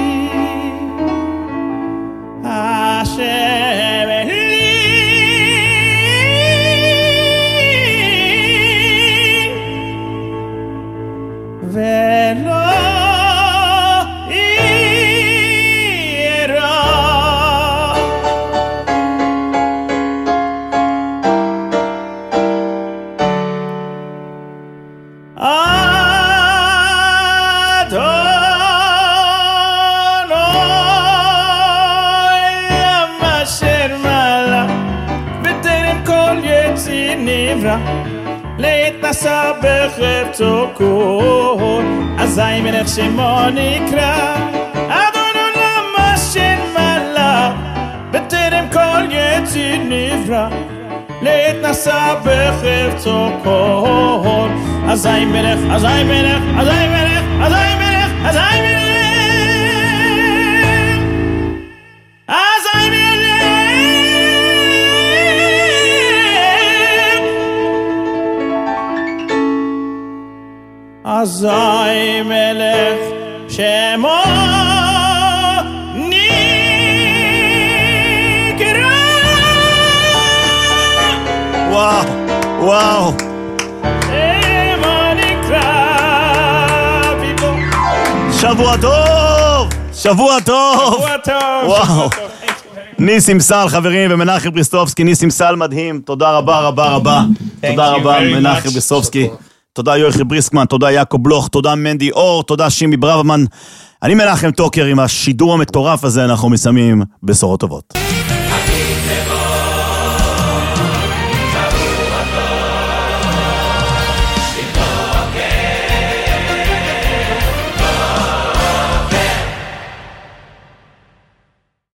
השם לי, ולא אירא. להתנסה בחפצו כל, אזי מלך שמו נקרא, אדון עולם אשר מלך, בטרם כל יציר נברא, להתנסה בחפצו כל, אזי מלך, אזי מלך, אזי מלך, אזי מלך, אזי מלך, אזי מלך. אזי מלך שמו נקרא. וואו, וואו. שמו נקרא ביבו. שבוע טוב, שבוע טוב. שבוע טוב. וואו. ניסים סל, חברים, ומנחם בריסטובסקי. ניסים סל מדהים, תודה רבה רבה רבה. תודה רבה מנחם בריסטובסקי. תודה יוחי בריסקמן, תודה יעקב בלוך, תודה מנדי אור, תודה שימי ברוורמן. אני מנחם טוקר, עם השידור המטורף הזה אנחנו מסיימים בשורות טובות.